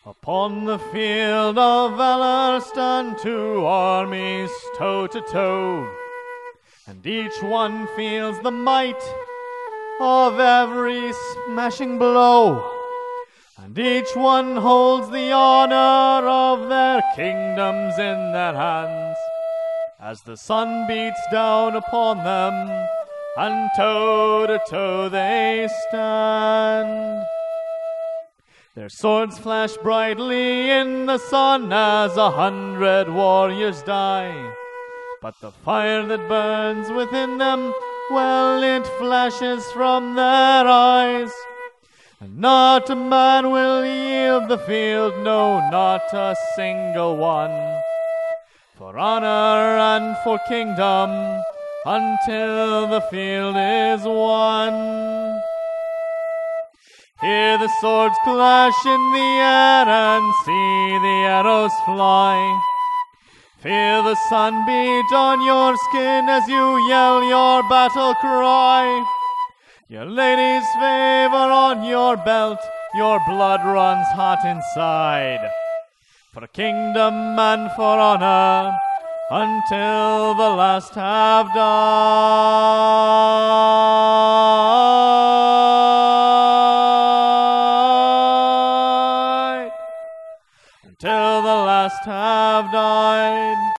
Upon the field of valor stand two armies toe to toe, and each one feels the might of every smashing blow, and each one holds the honor of their kingdoms in their hands, as the sun beats down upon them, and toe to toe they stand. Their swords flash brightly in the sun as 100 warriors die, but the fire that burns within them, well, it flashes from their eyes. And not a man will yield the field, no, not a single one, for honor and for kingdom, until the field is won. Hear the swords clash in the air and see the arrows fly. Feel the sun beat on your skin as you yell your battle cry. Your lady's favor on your belt, your blood runs hot inside. For kingdom and for honor, until the last have died. Until the last have died.